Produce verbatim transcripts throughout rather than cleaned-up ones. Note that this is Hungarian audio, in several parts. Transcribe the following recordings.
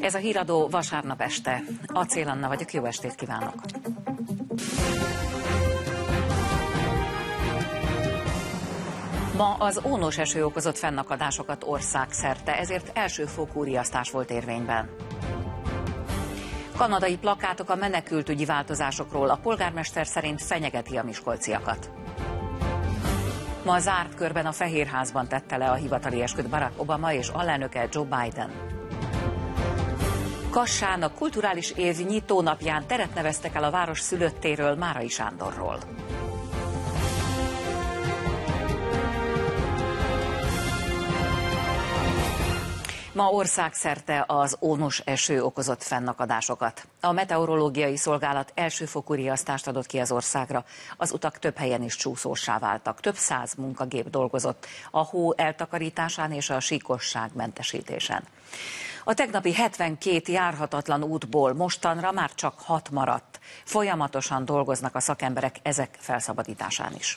Ez a híradó vasárnap este. Acél Anna vagyok, jó estét kívánok! Ma az ónos eső okozott fennakadásokat országszerte, ezért elsőfokú riasztás volt érvényben. Kanadai plakátok a menekültügyi változásokról, a polgármester szerint fenyegeti a miskolciakat. Ma zárt körben a Fehérházban tette le a hivatali esküt Barack Obama és alelnöke Joe Biden. Kassán a kulturális év nyitónapján teret neveztek el a város szülöttéről, Márai Sándorról. Ma országszerte az ónos eső okozott fennakadásokat. A meteorológiai szolgálat elsőfokú riasztást adott ki az országra. Az utak több helyen is csúszóssá váltak. Több száz munkagép dolgozott a hó eltakarításán és a síkosság mentesítésen. A tegnapi hetvenkét járhatatlan útból mostanra már csak hat maradt. Folyamatosan dolgoznak a szakemberek ezek felszabadításán is.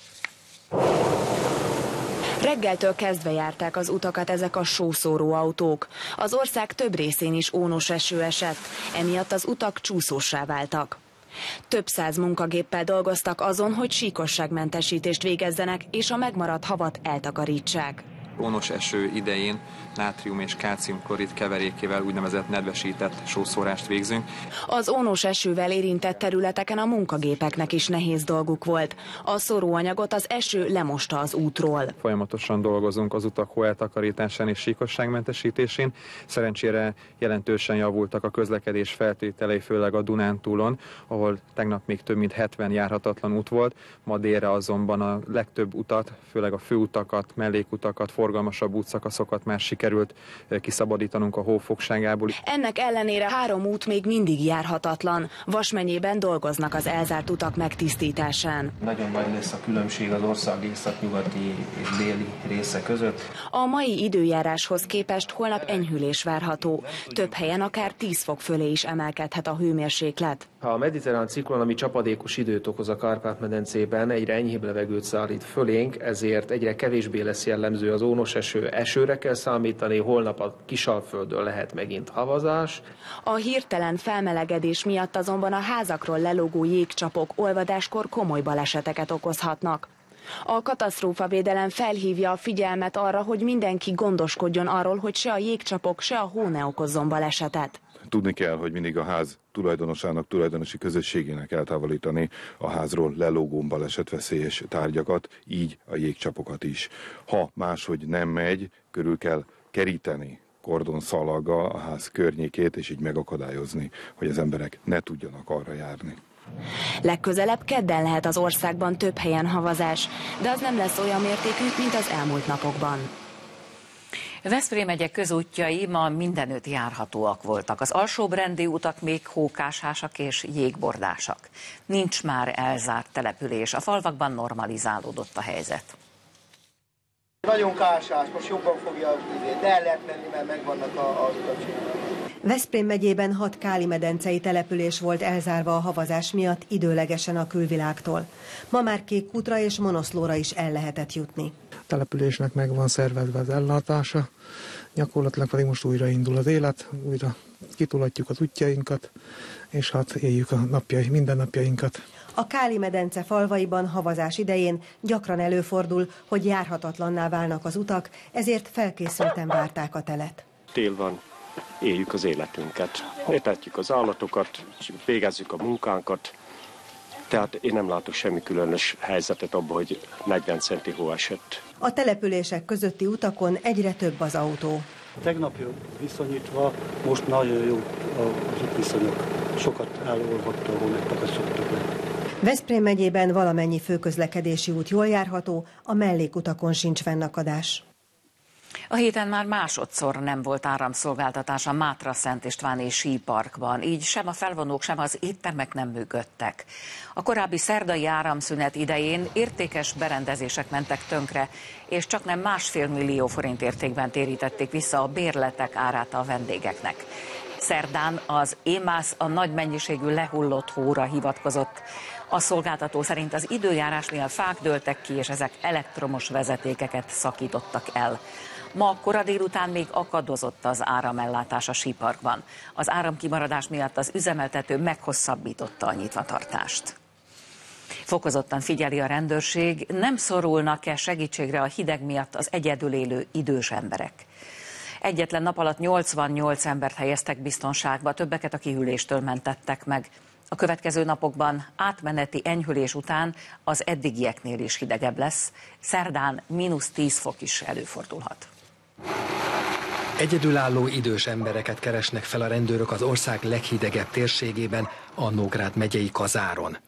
Reggeltől kezdve járták az utakat ezek a sószóró autók. Az ország több részén is ónos eső esett, emiatt az utak csúszóssá váltak. Több száz munkagéppel dolgoztak azon, hogy síkosságmentesítést végezzenek és a megmaradt havat eltakarítsák. Ónos eső idején nátrium és kálciumklorid keverékével úgynevezett nedvesített sószórást végzünk. Az ónos esővel érintett területeken a munkagépeknek is nehéz dolguk volt. A szóróanyagot az eső lemosta az útról. Folyamatosan dolgozunk az utak hó eltakarításán és síkosságmentesítésén. Szerencsére jelentősen javultak a közlekedés feltételei, főleg a Dunántúlon, ahol tegnap még több mint hetven járhatatlan út volt. Ma délre azonban a legtöbb utat, főleg a főutakat, mellékutakat, forgalmasabb útszakaszokat már sikerült kiszabadítanunk a hó fogságából. Ennek ellenére három út még mindig járhatatlan. Vas megyében dolgoznak az elzárt utak megtisztításán. Nagyon nagy lesz a különbség az ország északnyugati és déli része között. A mai időjáráshoz képest holnap enyhülés várható. Több helyen akár tíz fok fölé is emelkedhet a hőmérséklet. Ha a mediterrán ciklon, ami csapadékos időt okoz a Kárpát-medencében, egyre enyhébb levegőt szállít fölénk, ezért egyre kevésbé lesz jellemző az ónos eső. Esőre kell számítani, holnap a Kisalföldön lehet megint havazás. A hirtelen felmelegedés miatt azonban a házakról lelógó jégcsapok olvadáskor komoly baleseteket okozhatnak. A katasztrófavédelem felhívja a figyelmet arra, hogy mindenki gondoskodjon arról, hogy se a jégcsapok, se a hó ne okozzon balesetet. Tudni kell, hogy mindig a ház tulajdonosának, tulajdonosi közösségének eltávolítani a házról lelógó balesetveszélyes tárgyakat, így a jégcsapokat is. Ha máshogy nem megy, körül kell keríteni kordonszalaggal a ház környékét, és így megakadályozni, hogy az emberek ne tudjanak arra járni. Legközelebb kedden lehet az országban több helyen havazás, de az nem lesz olyan mértékű, mint az elmúlt napokban. Veszprém megye közútjai ma mindenütt járhatóak voltak. Az alsóbrendi utak még hókásásak és jégbordásak. Nincs már elzárt település, a falvakban normalizálódott a helyzet. Nagyon kásás, most jobban fogja, de el lehet menni, mert megvannak az utak. Veszprém megyében hat káli-medencei település volt elzárva a havazás miatt időlegesen a külvilágtól. Ma már Kékkútra és Monoszlóra is el lehetett jutni. A településnek meg van szervezve az ellátása, gyakorlatilag pedig most újra indul az élet, újra kitulatjuk az útjainkat, és hát éljük a napjai, mindennapjainkat. A Káli-medence falvaiban havazás idején gyakran előfordul, hogy járhatatlanná válnak az utak, ezért felkészülten várták a telet. Tél van, éljük az életünket, etetjük az állatokat, végezzük a munkánkat, tehát én nem látok semmi különös helyzetet abban, hogy negyven centi hó esett. A települések közötti utakon egyre több az autó. Tegnap viszonyítva most nagyon jó az útviszonyok. Sokat elolvadt a hónapnak a szoktak le. Veszprém megyében valamennyi főközlekedési út jól járható, a mellékutakon sincs fennakadás. A héten már másodszor nem volt áramszolgáltatás a Mátra-Szent Istváni síparkban, így sem a felvonók, sem az éttermek nem működtek. A korábbi szerdai áramszünet idején értékes berendezések mentek tönkre, és csaknem másfél millió forint értékben térítették vissza a bérletek árát a vendégeknek. Szerdán az émász a nagy mennyiségű lehullott hóra hivatkozott. A szolgáltató szerint az időjárás miatt fák dőltek ki, és ezek elektromos vezetékeket szakítottak el. Ma kora délután még akadozott az áramellátás a síparkban. Az áramkimaradás miatt az üzemeltető meghosszabbította a nyitvatartást. Fokozottan figyeli a rendőrség, nem szorulnak-e segítségre a hideg miatt az egyedül élő idős emberek. Egyetlen nap alatt nyolcvannyolc embert helyeztek biztonságba, többeket a kihűléstől mentettek meg. A következő napokban átmeneti enyhülés után az eddigieknél is hidegebb lesz, szerdán mínusz tíz fok is előfordulhat. Egyedülálló idős embereket keresnek fel a rendőrök az ország leghidegebb térségében, a Nógrád megyei Kazáron.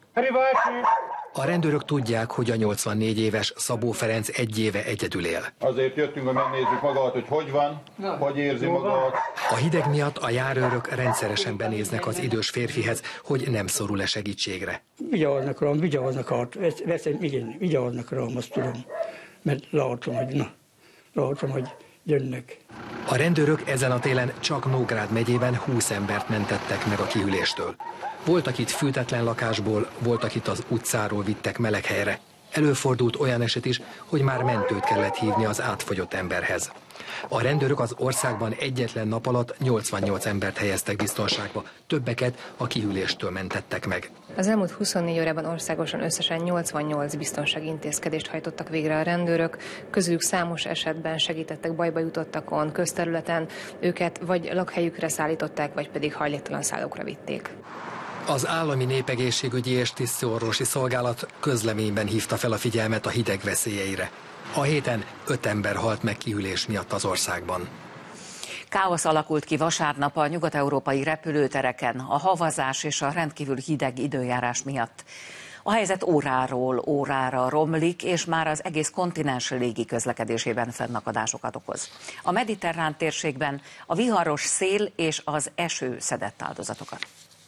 A rendőrök tudják, hogy a nyolcvannégy éves Szabó Ferenc egy éve egyedül él. Azért jöttünk, hogy megnézzük magát, hogy hogy van, hogy érzi magát. A hideg miatt a járőrök rendszeresen benéznek az idős férfihez, hogy nem szorul-e segítségre. Vigyáznak rám, vigyáznak át, veszem, igen, vigyáznak rám, azt tudom, mert látom, hogy na, látom, hogy jönnek. A rendőrök ezen a télen csak Nógrád megyében húsz embert mentettek meg a kihűléstől. Voltak itt fűtetlen lakásból, voltak itt az utcáról vittek meleg helyre. Előfordult olyan eset is, hogy már mentőt kellett hívni az átfogyott emberhez. A rendőrök az országban egyetlen nap alatt nyolcvannyolc embert helyeztek biztonságba, többeket a kihűléstől mentettek meg. Az elmúlt huszonnégy órában országosan összesen nyolcvannyolc biztonsági intézkedést hajtottak végre a rendőrök, közülük számos esetben segítettek bajba jutottakon, közterületen, őket vagy lakhelyükre szállították, vagy pedig hajléktalan szállókra vitték. Az Állami Népegészségügyi és Tisztiorvosi Szolgálat közleményben hívta fel a figyelmet a hideg veszélyeire. A héten öt ember halt meg kihűlés miatt az országban. Káosz alakult ki vasárnap a nyugat-európai repülőtereken a havazás és a rendkívül hideg időjárás miatt. A helyzet óráról órára romlik, és már az egész kontinens légi közlekedésében fennakadásokat okoz. A mediterrán térségben a viharos szél és az eső szedett áldozatokat.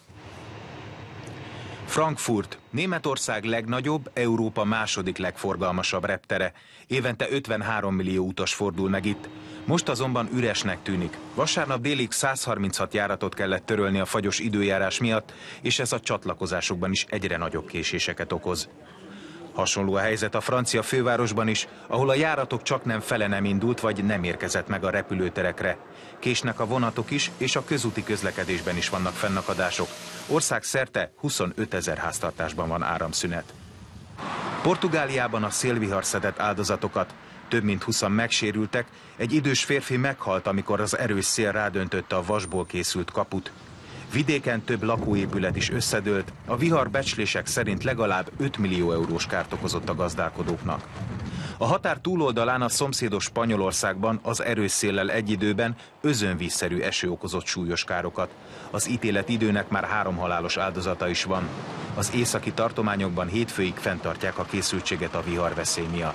Frankfurt, Németország legnagyobb, Európa második legforgalmasabb reptere. Évente ötvenhárom millió utas fordul meg itt. Most azonban üresnek tűnik. Vasárnap délig száz harminchat járatot kellett törölni a fagyos időjárás miatt, és ez a csatlakozásokban is egyre nagyobb késéseket okoz. Hasonló a helyzet a francia fővárosban is, ahol a járatok csaknem fele nem indult, vagy nem érkezett meg a repülőterekre. Késnek a vonatok is, és a közúti közlekedésben is vannak fennakadások. Országszerte huszonötezer háztartásban van áramszünet. Portugáliában a szélvihar szedett áldozatokat. Több mint húszan megsérültek, egy idős férfi meghalt, amikor az erős szél rádöntötte a vasból készült kaput. Vidéken több lakóépület is összedőlt, a vihar becslések szerint legalább öt millió eurós kárt okozott a gazdálkodóknak. A határ túloldalán a szomszédos Spanyolországban az erős széllel egy időben özönvízszerű eső okozott súlyos károkat. Az ítéletidőnek már három halálos áldozata is van. Az északi tartományokban hétfőig fenntartják a készültséget a viharveszély miatt.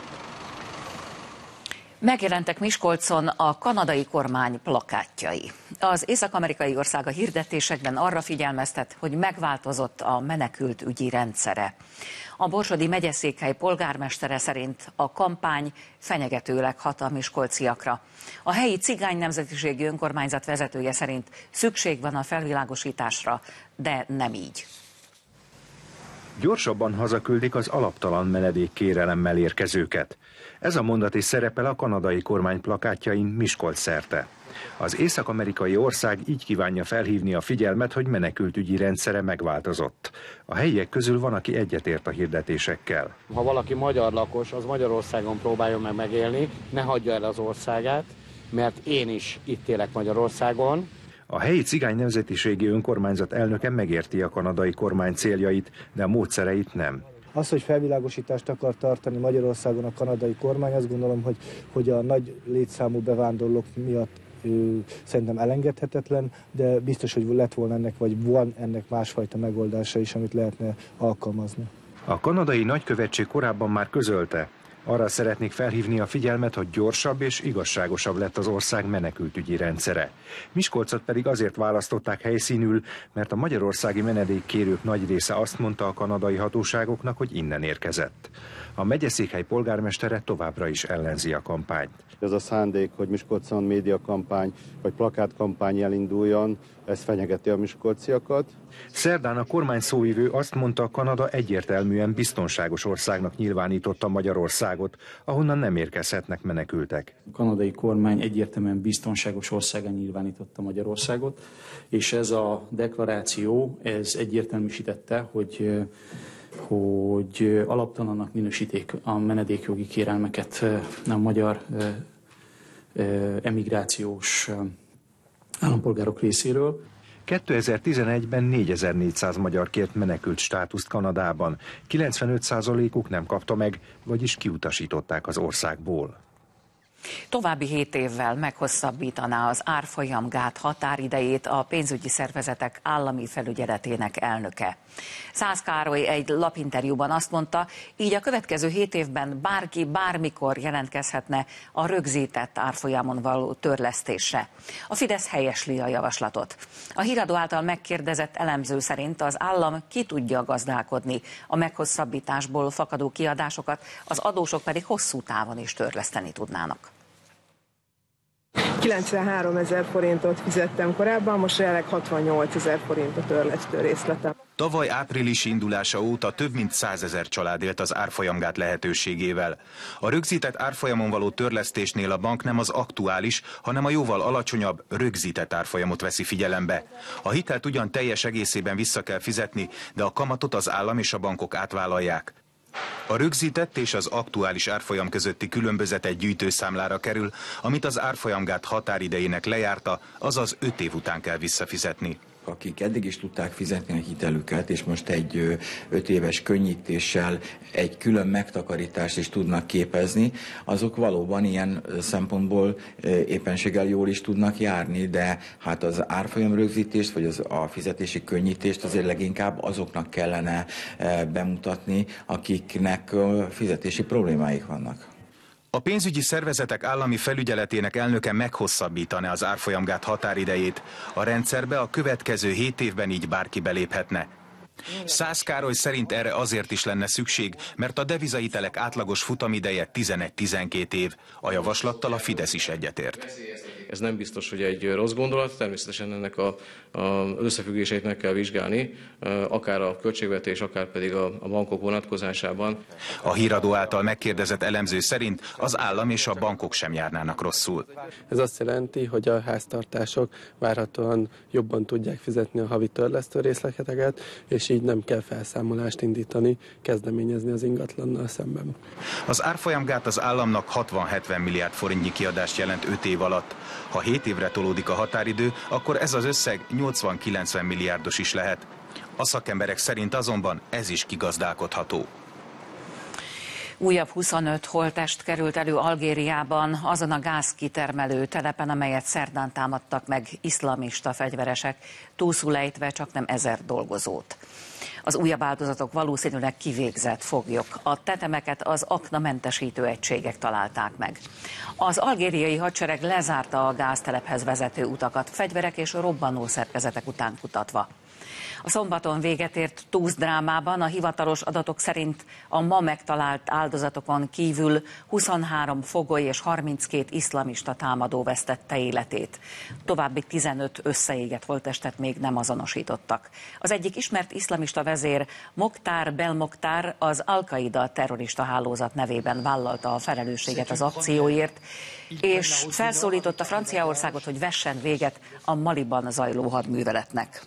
Megjelentek Miskolcon a kanadai kormány plakátjai. Az észak-amerikai ország a hirdetésekben arra figyelmeztet, hogy megváltozott a menekült ügyi rendszere. A borsodi megyeszékhely polgármestere szerint a kampány fenyegetőleg hat a miskolciakra. A helyi cigány nemzetiségi önkormányzat vezetője szerint szükség van a felvilágosításra, de nem így. Gyorsabban hazaküldik az alaptalan menedékkérelemmel érkezőket. Ez a mondat is szerepel a kanadai kormány plakátjain Miskolc szerte. Az észak-amerikai ország így kívánja felhívni a figyelmet, hogy menekültügyi rendszere megváltozott. A helyiek közül van, aki egyetért a hirdetésekkel. Ha valaki magyar lakos, az Magyarországon próbáljon meg megélni, ne hagyja el az országát, mert én is itt élek Magyarországon. A helyi cigány nemzetiségi önkormányzat elnöke megérti a kanadai kormány céljait, de a módszereit nem. Az, hogy felvilágosítást akar tartani Magyarországon a kanadai kormány, azt gondolom, hogy, hogy a nagy létszámú bevándorlók miatt ő, szerintem elengedhetetlen, de biztos, hogy lett volna ennek, vagy van ennek másfajta megoldása is, amit lehetne alkalmazni. A kanadai nagykövetség korábban már közölte, Arra szeretnék felhívni a figyelmet, hogy gyorsabb és igazságosabb lett az ország menekültügyi rendszere. Miskolcot pedig azért választották helyszínül, mert a magyarországi menedékkérők nagy része azt mondta a kanadai hatóságoknak, hogy innen érkezett. A megyeszékhely polgármestere továbbra is ellenzi a kampányt. Ez a szándék, hogy Miskolcon médiakampány vagy plakátkampány elinduljon, ez fenyegeti a miskolciakat. Szerdán a kormány szóvivő azt mondta, Kanada egyértelműen biztonságos országnak nyilvánította Magyarországot, ahonnan nem érkezhetnek menekültek. A kanadai kormány egyértelműen biztonságos országán nyilvánította Magyarországot, és ez a deklaráció ez egyértelműsítette, hogy hogy alaptalannak minősíték a menedékjogi kérelmeket a magyar emigrációs állampolgárok részéről. kétezer-tizenegyben négyezer-négyszáz magyar kért menekült státuszt Kanadában, kilencvenöt százalékuk nem kapta meg, vagyis kiutasították az országból. További hét évvel meghosszabbítaná az árfolyamgát határidejét a pénzügyi szervezetek állami felügyeletének elnöke. Szász Károly egy lapinterjúban azt mondta, így a következő hét évben bárki bármikor jelentkezhetne a rögzített árfolyamon való törlesztésre. A Fidesz helyesli a javaslatot. A híradó által megkérdezett elemző szerint az állam ki tudja gazdálkodni a meghosszabbításból fakadó kiadásokat, az adósok pedig hosszú távon is törleszteni tudnának. kilencvenhárom ezer forintot fizettem korábban, most jelenleg hatvannyolc ezer forint a törlesztő részletem. Tavaly áprilisi indulása óta több mint százezer család élt az árfolyamgát lehetőségével. A rögzített árfolyamon való törlesztésnél a bank nem az aktuális, hanem a jóval alacsonyabb, rögzített árfolyamot veszi figyelembe. A hitelt ugyan teljes egészében vissza kell fizetni, de a kamatot az állam és a bankok átvállalják. A rögzített és az aktuális árfolyam közötti különbözet egy gyűjtőszámlára kerül, amit az árfolyamgát határidejének lejárta, azaz öt év után kell visszafizetni. Akik eddig is tudták fizetni a hitelüket, és most egy öt éves könnyítéssel egy külön megtakarítást is tudnak képezni, azok valóban ilyen szempontból éppenséggel jól is tudnak járni, de hát az árfolyam rögzítést, vagy az, a fizetési könnyítést azért leginkább azoknak kellene bemutatni, akiknek fizetési problémáik vannak. A pénzügyi szervezetek állami felügyeletének elnöke meghosszabbítaná az árfolyamgát határidejét. A rendszerbe a következő hét évben így bárki beléphetne. Szász Károly szerint erre azért is lenne szükség, mert a devizahitelek átlagos futamideje tizenegy-tizenkét év. A javaslattal a Fidesz is egyetért. Ez nem biztos, hogy egy rossz gondolat, természetesen ennek a, a összefüggéseit meg kell vizsgálni, akár a költségvetés, akár pedig a, a bankok vonatkozásában. A híradó által megkérdezett elemző szerint az állam és a bankok sem járnának rosszul. Ez azt jelenti, hogy a háztartások várhatóan jobban tudják fizetni a havi törlesztő részleteket, és így nem kell felszámolást indítani, kezdeményezni az ingatlannal szemben. Az árfolyamgát az államnak hatvan-hetven milliárd forintnyi kiadást jelent öt év alatt. Ha hét évre tolódik a határidő, akkor ez az összeg nyolcvan-kilencven milliárdos is lehet. A szakemberek szerint azonban ez is kigazdálkodható. Újabb huszonöt holttest került elő Algériában, azon a gázkitermelő telepen, amelyet szerdán támadtak meg iszlamista fegyveresek, túlszul ejtve csak nem ezer dolgozót. Az újabb áldozatok valószínűleg kivégzett foglyok. A tetemeket az aknamentesítő egységek találták meg. Az algériai hadsereg lezárta a gáztelephez vezető utakat, fegyverek és robbanó szerkezetek után kutatva. A szombaton véget ért Túsz drámában a hivatalos adatok szerint a ma megtalált áldozatokon kívül huszonhárom fogoly és harminckét iszlamista támadó vesztette életét. További tizenöt összeégett holttestet még nem azonosítottak. Az egyik ismert iszlamista vezér, Mokhtar Belmokhtar, az Al-Qaida terrorista hálózat nevében vállalta a felelősséget az akcióért, és felszólította Franciaországot, hogy vessen véget a Maliban zajló hadműveletnek.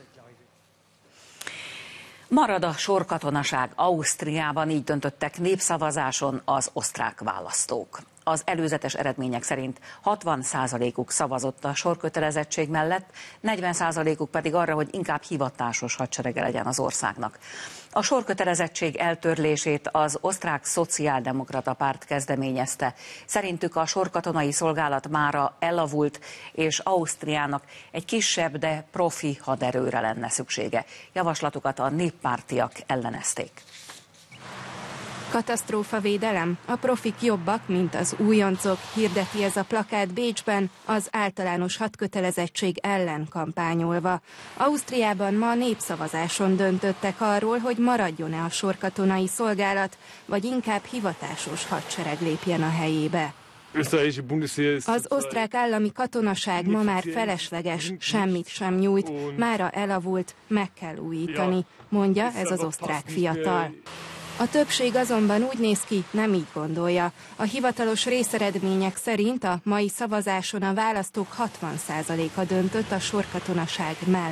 Marad a sorkatonaság Ausztriában, így döntöttek népszavazáson az osztrák választók. Az előzetes eredmények szerint hatvan százalékuk szavazott a sorkötelezettség mellett, negyven százalékuk pedig arra, hogy inkább hivatásos hadserege legyen az országnak. A sorkötelezettség eltörlését az osztrák szociáldemokrata párt kezdeményezte. Szerintük a sorkatonai szolgálat mára elavult, és Ausztriának egy kisebb, de profi haderőre lenne szüksége. Javaslatukat a néppártiak ellenezték. Katasztrófavédelem, a profik jobbak, mint az újoncok, hirdeti ez a plakát Bécsben, az általános hadkötelezettség ellen kampányolva. Ausztriában ma népszavazáson döntöttek arról, hogy maradjon-e a sorkatonai szolgálat, vagy inkább hivatásos hadsereg lépjen a helyébe. Az osztrák állami katonaság ma már felesleges, semmit sem nyújt, mára elavult, meg kell újítani, mondja ez az osztrák fiatal. A többség azonban úgy néz ki, nem így gondolja. A hivatalos részeredmények szerint a mai szavazáson a választók hatvan százaléka döntött a sorkatonaság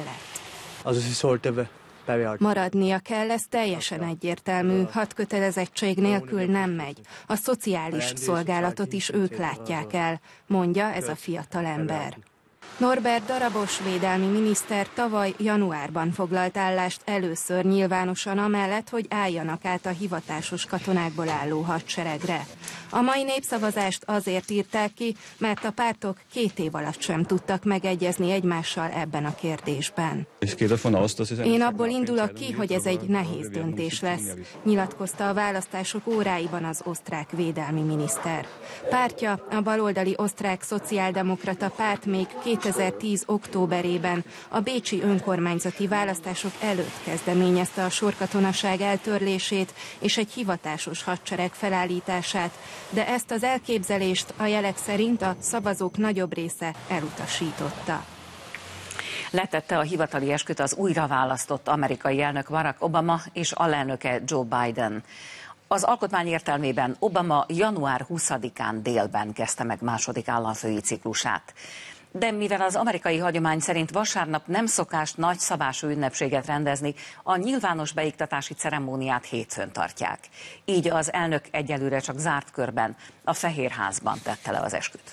mellett. Maradnia kell, ez teljesen egyértelmű. Hadkötelezettség nélkül nem megy. A szociális szolgálatot is ők látják el, mondja ez a fiatal ember. Norbert Darabos védelmi miniszter tavaly januárban foglalt állást először nyilvánosan amellett, hogy álljanak át a hivatásos katonákból álló hadseregre. A mai népszavazást azért írták ki, mert a pártok két év alatt sem tudtak megegyezni egymással ebben a kérdésben. Én abból indulok ki, hogy ez egy nehéz döntés lesz, nyilatkozta a választások óráiban az osztrák védelmi miniszter. Pártja, a baloldali osztrák szociáldemokrata párt még kétezer-tíz októberében a bécsi önkormányzati választások előtt kezdeményezte a sorkatonaság eltörlését és egy hivatásos hadsereg felállítását, de ezt az elképzelést a jelek szerint a szavazók nagyobb része elutasította. Letette a hivatali esküt az újraválasztott amerikai elnök Barack Obama és alelnöke Joe Biden. Az alkotmány értelmében Obama január huszadikán délben kezdte meg második államfői ciklusát. De mivel az amerikai hagyomány szerint vasárnap nem szokás nagyszabású ünnepséget rendezni, a nyilvános beiktatási ceremóniát hétfőn tartják. Így az elnök egyelőre csak zárt körben, a Fehérházban tette le az esküt.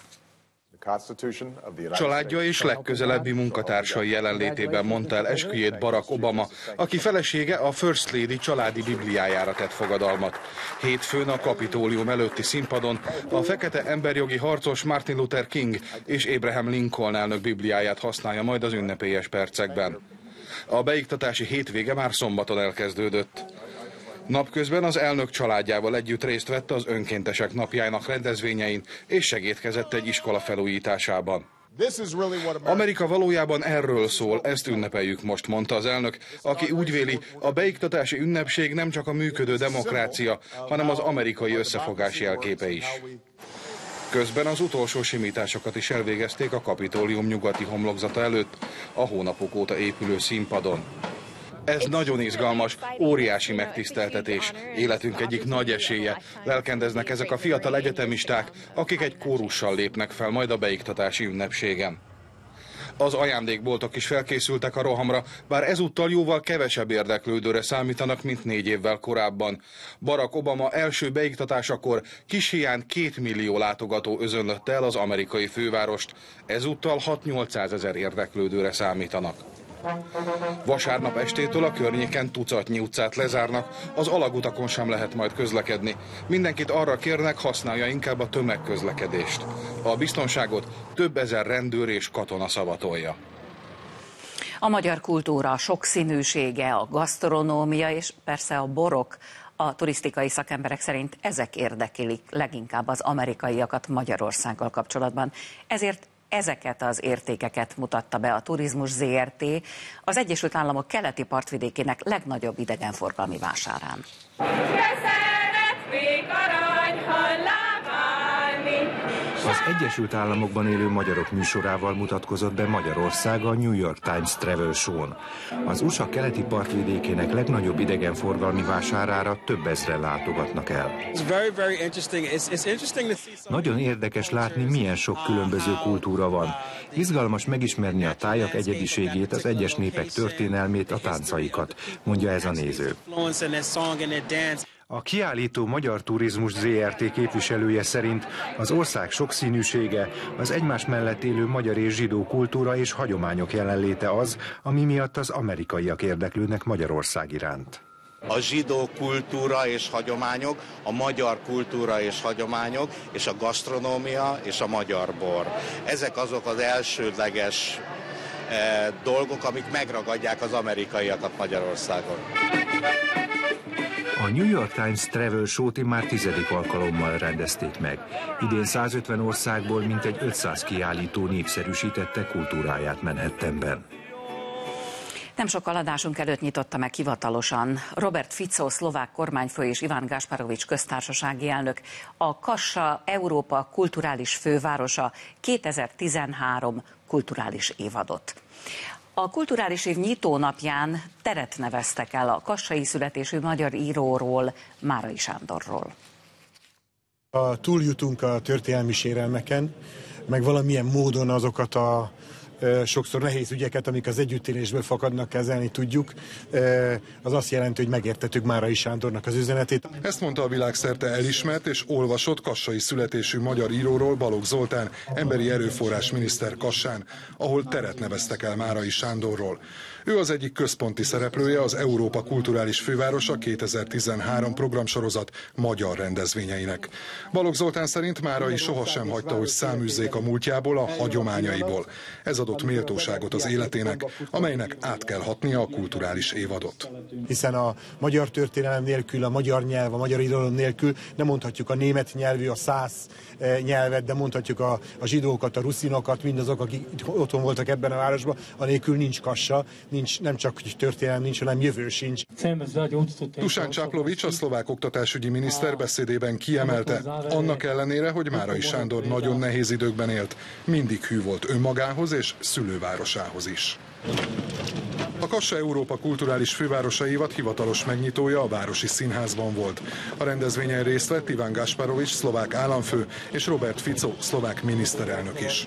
Családja és legközelebbi munkatársai jelenlétében mondta el esküjét Barack Obama, aki felesége a First Lady családi bibliájára tett fogadalmat. Hétfőn a Kapitólium előtti színpadon a fekete emberjogi harcos Martin Luther King és Abraham Lincoln elnök bibliáját használja majd az ünnepélyes percekben. A beiktatási hétvége már szombaton elkezdődött. Napközben az elnök családjával együtt részt vett az önkéntesek napjának rendezvényein, és segédkezett egy iskola felújításában. Amerika valójában erről szól, ezt ünnepeljük most, mondta az elnök, aki úgy véli, a beiktatási ünnepség nem csak a működő demokrácia, hanem az amerikai összefogás jelképe is. Közben az utolsó simításokat is elvégezték a Kapitólium nyugati homlokzata előtt, a hónapok óta épülő színpadon. Ez nagyon izgalmas, óriási megtiszteltetés, életünk egyik nagy esélye. Lelkendeznek ezek a fiatal egyetemisták, akik egy kórussal lépnek fel majd a beiktatási ünnepségen. Az ajándékboltok is felkészültek a rohamra, bár ezúttal jóval kevesebb érdeklődőre számítanak, mint négy évvel korábban. Barack Obama első beiktatásakor kis hiány két millió látogató özönlötte el az amerikai fővárost, ezúttal hat-nyolcszázezer érdeklődőre számítanak. Vasárnap estétől a környéken tucatnyi utcát lezárnak, az alagutakon sem lehet majd közlekedni. Mindenkit arra kérnek, használja inkább a tömegközlekedést. A biztonságot több ezer rendőr és katona szavatolja. A magyar kultúra sokszínűsége, a gasztronómia és persze a borok. A turisztikai szakemberek szerint ezek érdekelik leginkább az amerikaiakat Magyarországgal kapcsolatban. Ezért ezeket az értékeket mutatta be a Turizmus zé er té az Egyesült Államok keleti partvidékének legnagyobb idegenforgalmi vásárán. Az Egyesült Államokban élő magyarok műsorával mutatkozott be Magyarország a New York Times Travel Show-n. Az u es á keleti partvidékének legnagyobb idegenforgalmi vásárára több ezren látogatnak el. Nagyon érdekes látni, milyen sok különböző kultúra van. Izgalmas megismerni a tájak egyediségét, az egyes népek történelmét, a táncaikat, mondja ez a néző. A kiállító Magyar Turizmus zé er té képviselője szerint az ország sokszínűsége, az egymás mellett élő magyar és zsidó kultúra és hagyományok jelenléte az, ami miatt az amerikaiak érdeklődnek Magyarország iránt. A zsidó kultúra és hagyományok, a magyar kultúra és hagyományok, és a gasztronómia és a magyar bor. Ezek azok az elsődleges eh, dolgok, amik megragadják az amerikaiakat Magyarországon. A New York Times Travel Show-t már tizedik alkalommal rendezték meg. Idén százötven országból mintegy ötszáz kiállító népszerűsítette kultúráját Manhattanben. Nem sokkal adásunk előtt nyitotta meg hivatalosan Robert Fico szlovák kormányfő és Iván Gašparovič köztársasági elnök a Kassa Európa kulturális fővárosa kétezer-tizenhárom kulturális évadot. A kulturális év nyitónapján teret neveztek el a kassai születésű magyar íróról, Márai Sándorról. A túljutunk a történelmi sérelmeken, meg valamilyen módon azokat a sokszor nehéz ügyeket, amik az együttélésből fakadnak, kezelni tudjuk, az azt jelenti, hogy megértettük Márai Sándornak az üzenetét. Ezt mondta a világszerte elismert és olvasott kassai születésű magyar íróról Balogh Zoltán, emberi erőforrás miniszter Kassán, ahol teret neveztek el Márai Sándorról. Ő az egyik központi szereplője az Európa Kulturális Fővárosa kétezer-tizenhárom programsorozat magyar rendezvényeinek. Balogh Zoltán szerint Márai sohasem hagyta, hogy száműzzék a múltjából, a hagyományaiból. Ez adott méltóságot az életének, amelynek át kell hatnia a kulturális évadot. Hiszen a magyar történelem nélkül, a magyar nyelv, a magyar irodalom nélkül nem mondhatjuk a német nyelvű, a szász nyelvet, de mondhatjuk a, a zsidókat, a ruszinokat, mindazok, akik otthon voltak ebben a városban, anélkül nincs Kassa, nincs, nem csak történelem nincs, hanem jövő sincs. Dušan Čaplovič, a szlovák oktatásügyi miniszter beszédében kiemelte, annak ellenére, hogy Márai Sándor nagyon nehéz időkben élt, mindig hű volt önmagához és szülővárosához is. A Kassa Európa Kulturális Fővárosa évad hivatalos megnyitója a Városi Színházban volt. A rendezvényen részt vett Iván Gašparovič, szlovák államfő, és Robert Fico, szlovák miniszterelnök is.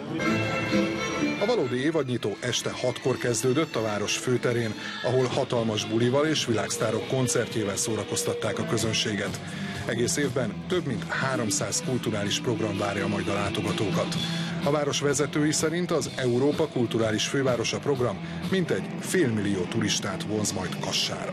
A valódi évadnyitó este hatkor kezdődött a város főterén, ahol hatalmas bulival és világsztárok koncertjével szórakoztatták a közönséget. Egész évben több mint háromszáz kulturális program várja majd a látogatókat. A város vezetői szerint az Európa Kulturális Fővárosa program mintegy félmillió turistát vonz majd Kassára.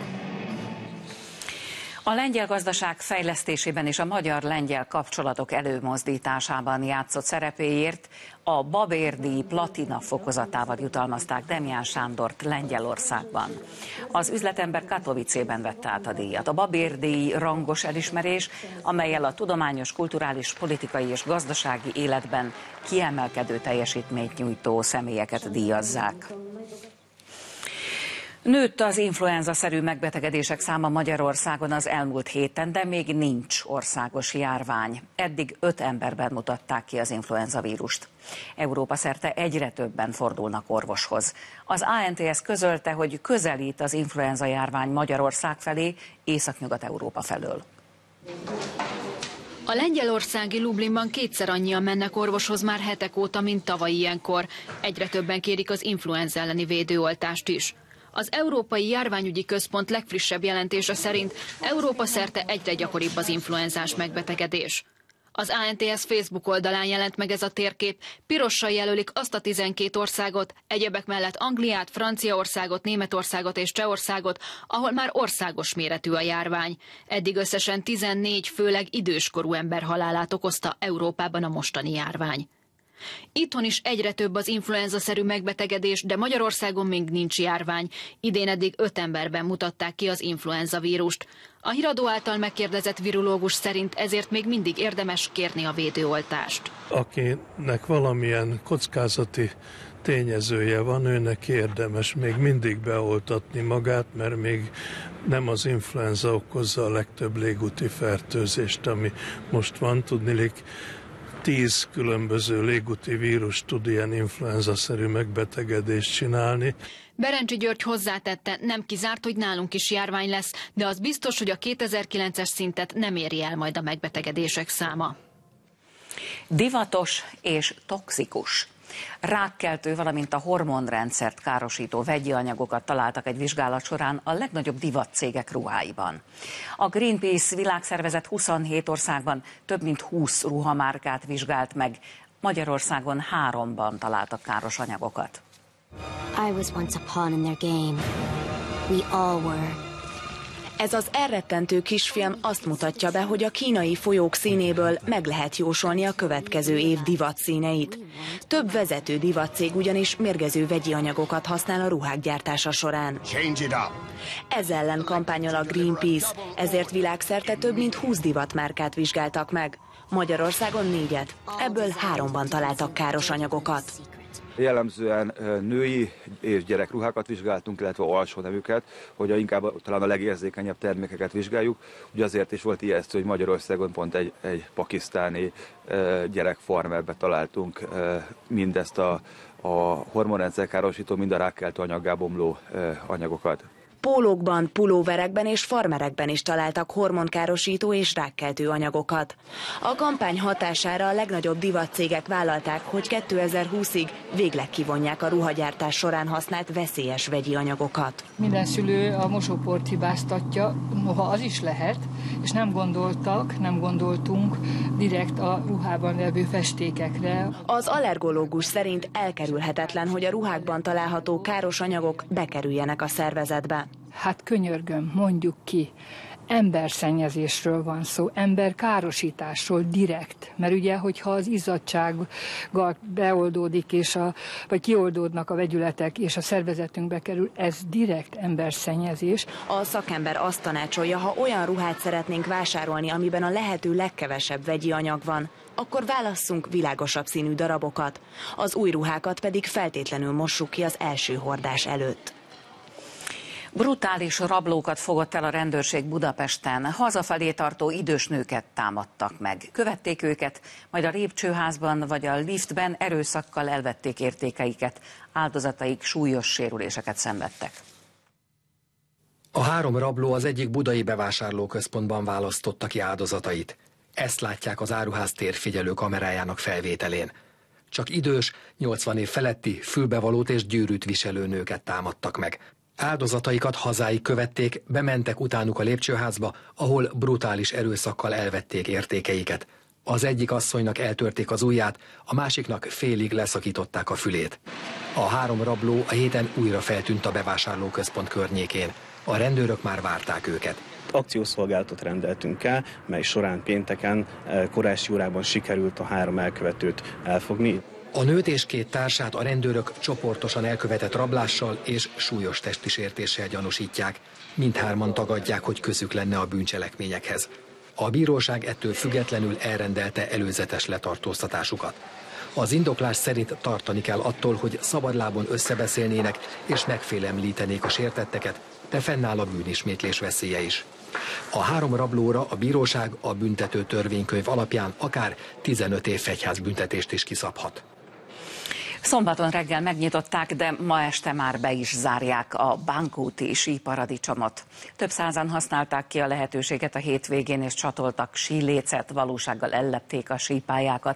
A lengyel gazdaság fejlesztésében és a magyar-lengyel kapcsolatok előmozdításában játszott szerepéért a Babér-díj platina fokozatával jutalmazták Demján Sándort Lengyelországban. Az üzletember Katowicében vette át a díjat. A Babér-díj rangos elismerés, amellyel a tudományos, kulturális, politikai és gazdasági életben kiemelkedő teljesítményt nyújtó személyeket díjazzák. Nőtt az influenza-szerű megbetegedések száma Magyarországon az elmúlt héten, de még nincs országos járvány. Eddig öt emberben mutatták ki az influenza vírust. Európa szerte egyre többen fordulnak orvoshoz. Az á en té es közölte, hogy közelít az influenza járvány Magyarország felé, Észak-Nyugat-Európa felől. A lengyelországi Lublinban kétszer annyian mennek orvoshoz már hetek óta, mint tavaly ilyenkor. Egyre többen kérik az influenza elleni védőoltást is. Az Európai Járványügyi Központ legfrissebb jelentése szerint Európa szerte egyre gyakoribb az influenzás megbetegedés. Az á en té es Facebook oldalán jelent meg ez a térkép, pirossal jelölik azt a tizenkét országot, egyebek mellett Angliát, Franciaországot, Németországot és Csehországot, ahol már országos méretű a járvány. Eddig összesen tizennégy főleg időskorú ember halálát okozta Európában a mostani járvány. Itthon is egyre több az influenza-szerű megbetegedés, de Magyarországon még nincs járvány. Idén eddig öt emberben mutatták ki az influenza vírust. A híradó által megkérdezett virológus szerint ezért még mindig érdemes kérni a védőoltást. Akinek valamilyen kockázati tényezője van, őnek érdemes még mindig beoltatni magát, mert még nem az influenza okozza a legtöbb légúti fertőzést, ami most van, tudniillik. Tíz különböző légúti vírus tud ilyen influenza-szerű megbetegedést csinálni. Berencsi György hozzátette, nem kizárt, hogy nálunk is járvány lesz, de az biztos, hogy a kétezer-kilences szintet nem éri el majd a megbetegedések száma. Divatos és toxikus. Rákkeltő, valamint a hormonrendszert károsító vegyi anyagokat találtak egy vizsgálat során a legnagyobb divatcégek ruháiban. A Greenpeace világszervezet huszonhét országban több mint húsz ruhamárkát vizsgált meg. Magyarországon háromban találtak káros anyagokat. I was once a pawn in their game. We all were. Ez az elrettentő kisfilm azt mutatja be, hogy a kínai folyók színéből meg lehet jósolni a következő év divatszíneit. Több vezető divatcég ugyanis mérgező vegyi anyagokat használ a ruhák gyártása során. Ez ellen kampányol a Greenpeace, ezért világszerte több mint húsz divatmárkát vizsgáltak meg. Magyarországon négyet, ebből háromban találtak káros anyagokat. Jellemzően női és gyerekruhákat vizsgáltunk, illetve alsó neműket, hogy inkább talán a legérzékenyebb termékeket vizsgáljuk. Ugye azért is volt ijesztő, hogy Magyarországon pont egy, egy pakisztáni gyerekfarmerbe találtunk mindezt a, a hormonrendszer károsító, mind a rákkeltő anyaggá bomló anyagokat. Pólókban, pulóverekben és farmerekben is találtak hormonkárosító és rákkeltő anyagokat. A kampány hatására a legnagyobb divatcégek vállalták, hogy kétezer-húszig végleg kivonják a ruhagyártás során használt veszélyes vegyi anyagokat. Minden szülő a mosóport hibáztatja, noha az is lehet, és nem gondoltak, nem gondoltunk direkt a ruhában levő festékekre. Az allergológus szerint elkerülhetetlen, hogy a ruhákban található káros anyagok bekerüljenek a szervezetbe. Hát könyörgöm, mondjuk ki, emberszennyezésről van szó, emberkárosításról direkt, mert ugye, hogyha az izzadsággal beoldódik, és a, vagy kioldódnak a vegyületek, és a szervezetünkbe kerül, ez direkt emberszennyezés. A szakember azt tanácsolja, ha olyan ruhát szeretnénk vásárolni, amiben a lehető legkevesebb vegyi anyag van, akkor válasszunk világosabb színű darabokat, az új ruhákat pedig feltétlenül mossuk ki az első hordás előtt. Brutális rablókat fogott el a rendőrség Budapesten. Hazafelé tartó idős nőket támadtak meg. Követték őket, majd a lépcsőházban vagy a liftben erőszakkal elvették értékeiket. Áldozataik súlyos sérüléseket szenvedtek. A három rabló az egyik budai bevásárlóközpontban választotta ki áldozatait. Ezt látják az áruház térfigyelő kamerájának felvételén. Csak idős, nyolcvan év feletti, fülbevalót és gyűrűt viselő nőket támadtak meg. Áldozataikat hazáig követték, bementek utánuk a lépcsőházba, ahol brutális erőszakkal elvették értékeiket. Az egyik asszonynak eltörték az ujját, a másiknak félig leszakították a fülét. A három rabló a héten újra feltűnt a bevásárlóközpont környékén. A rendőrök már várták őket. Akciószolgálatot rendeltünk el, mely során pénteken korási órában sikerült a három elkövetőt elfogni. A nőt és két társát a rendőrök csoportosan elkövetett rablással és súlyos testi sértéssel gyanúsítják. Mindhárman tagadják, hogy közük lenne a bűncselekményekhez. A bíróság ettől függetlenül elrendelte előzetes letartóztatásukat. Az indoklás szerint tartani kell attól, hogy szabadlábon összebeszélnének és megfélemlítenék a sértetteket, de fennáll a bűnismétlés veszélye is. A három rablóra a bíróság a büntető törvénykönyv alapján akár tizenöt év fegyházbüntetést is kiszabhat. Szombaton reggel megnyitották, de ma este már be is zárják a Bánkúti síparadicsomot. Több százan használták ki a lehetőséget a hétvégén, és csatoltak sílécet, valósággal ellepték a sípályákat.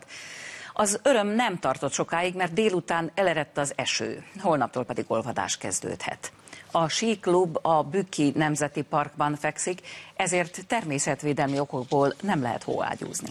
Az öröm nem tartott sokáig, mert délután elerett az eső, holnaptól pedig olvadás kezdődhet. A síklub a Bükki Nemzeti Parkban fekszik, ezért természetvédelmi okokból nem lehet hóágyúzni.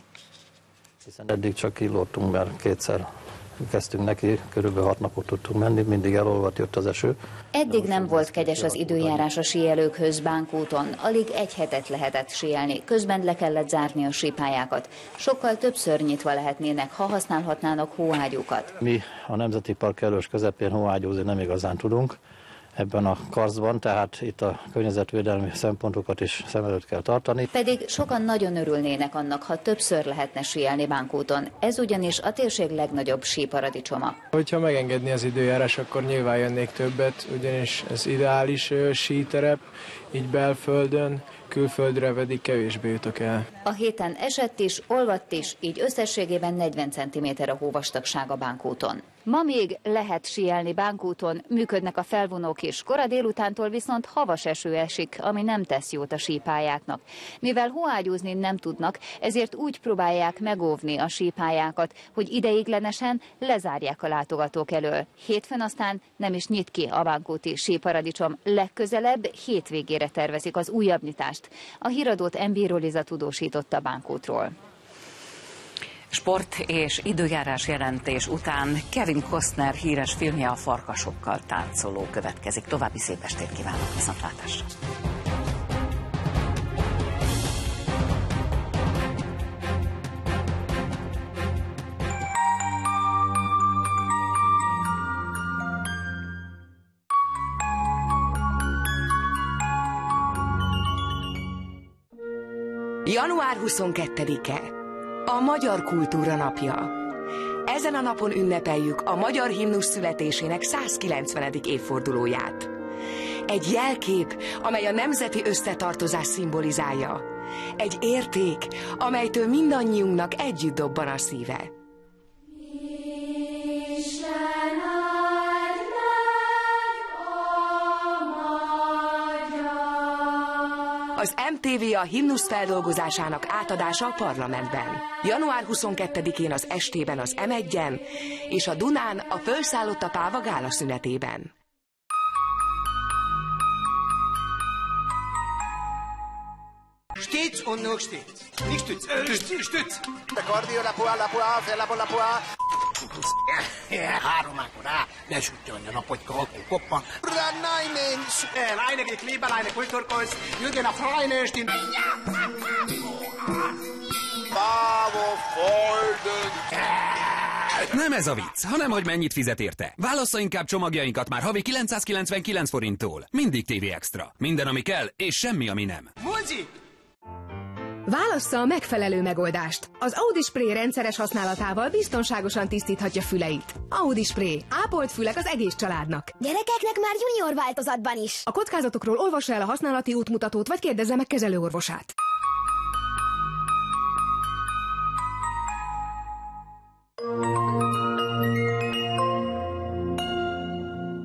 Hiszen eddig csak kilódtunk, mert kétszer kezdtünk neki, körülbelül hat napot tudtunk menni, mindig elolvadt, jött az eső. Eddig nem volt kegyes az időjárás a síelőkhöz Bánkúton, alig egy hetet lehetett síelni, közben le kellett zárni a sípályákat. Sokkal többször nyitva lehetnének, ha használhatnának hóágyúkat. Mi a Nemzeti Park elős közepén hóágyúzni nem igazán tudunk ebben a karcban, tehát itt a környezetvédelmi szempontokat is szem előtt kell tartani. Pedig sokan nagyon örülnének annak, ha többször lehetne síelni Bánkúton. Ez ugyanis a térség legnagyobb síparadicsoma. Hogyha megengedni az időjárás, akkor nyilván jönnék többet, ugyanis ez ideális síterep, így belföldön, külföldre pedig kevésbé jutok el. A héten esett is, olvadt is, így összességében negyven centiméter a hóvastagsága Bánkúton. Ma még lehet síelni Bánkúton, működnek a felvonók is, kora délutántól viszont havas eső esik, ami nem tesz jót a sípályáknak. Mivel hóágyúzni nem tudnak, ezért úgy próbálják megóvni a sípályákat, hogy ideiglenesen lezárják a látogatók elől. Hétfőn aztán nem is nyit ki a bánkúti síparadicsom, legközelebb hétvégére tervezik az újabb nyitást. A híradót Embíró Liza tudósította Bánkútról. Sport és időjárás jelentés után Kevin Costner híres filmje, a Farkasokkal táncoló következik. További szép estét kívánok, viszontlátásra! január huszonkettedike, a Magyar Kultúra Napja. Ezen a napon ünnepeljük a magyar himnusz születésének százkilencvenedik évfordulóját. Egy jelkép, amely a nemzeti összetartozás szimbolizálja. Egy érték, amelytől mindannyiunknak együtt dobban a szíve. Az em té vé a himnusz feldolgozásának átadása a parlamentben. január huszonkettedikén az estében az em egyen, és a Dunán a Fölszállott a Páva gála szünetében. Stütz und nur Stütz. Nicht Stütz, Stütz, Stütz. De cardio, la poa, la poa, fel, la poa, la poa. Három ákor rá, ne sütjön a napogyka, akkor koppan. Nein, Mensch. Eine geht lieber, eine Kulturkunst. Jürgen a Freine stimmt. Bravo, Freuden. Nem ez a vicc, hanem hogy mennyit fizet érte. Válassza inkább csomagjainkat már havi kilencszázkilencvenkilenc forinttól. Mindig té vé Extra. Minden, ami kell, és semmi, ami nem. Muzik! Válassza a megfelelő megoldást. Az Audi Spray rendszeres használatával biztonságosan tisztíthatja füleit. Audi Spray. Ápolt fülek az egész családnak. Gyerekeknek már junior változatban is. A kockázatokról olvassa el a használati útmutatót, vagy kérdezze meg kezelőorvosát.